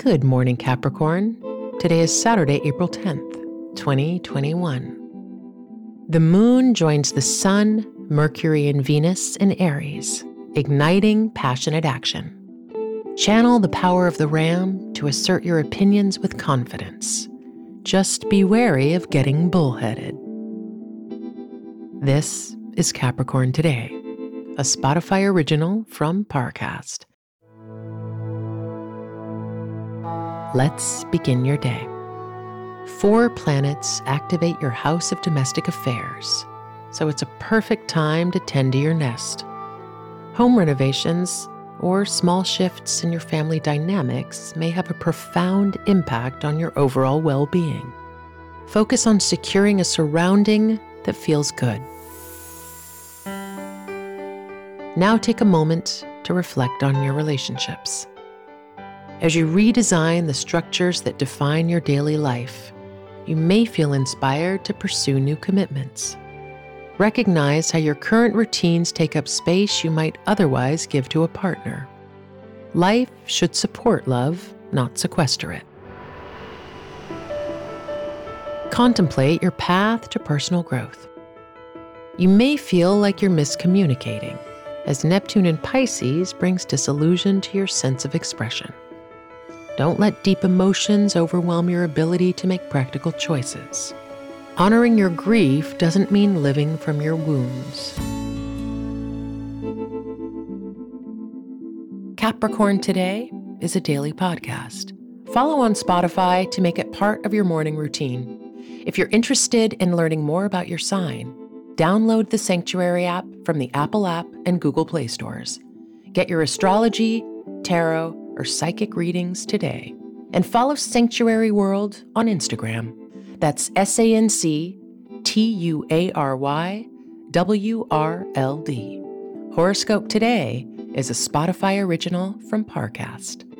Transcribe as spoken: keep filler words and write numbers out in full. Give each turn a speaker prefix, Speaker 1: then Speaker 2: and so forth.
Speaker 1: Good morning, Capricorn. Today is Saturday, April tenth, twenty twenty-one. The moon joins the sun, Mercury, and Venus in Aries, igniting passionate action. Channel the power of the ram to assert your opinions with confidence. Just be wary of getting bullheaded. This is Capricorn Today, a Spotify original from Parcast. Let's begin your day. Four planets activate your house of domestic affairs, so it's a perfect time to tend to your nest. Home renovations or small shifts in your family dynamics may have a profound impact on your overall well-being. Focus on securing a surrounding that feels good. Now take a moment to reflect on your relationships. As you redesign the structures that define your daily life, you may feel inspired to pursue new commitments. Recognize how your current routines take up space you might otherwise give to a partner. Life should support love, not sequester it. Contemplate your path to personal growth. You may feel like you're miscommunicating, as Neptune in Pisces brings disillusion to your sense of expression. Don't let deep emotions overwhelm your ability to make practical choices. Honoring your grief doesn't mean living from your wounds. Capricorn Today is a daily podcast. Follow on Spotify to make it part of your morning routine. If you're interested in learning more about your sign, download the Sanctuary app from the Apple app and Google Play stores. Get your astrology, tarot, or psychic readings today. And follow Sanctuary World on Instagram. That's S A N C T U A R Y W R L D. Horoscope Today is a Spotify original from Parcast.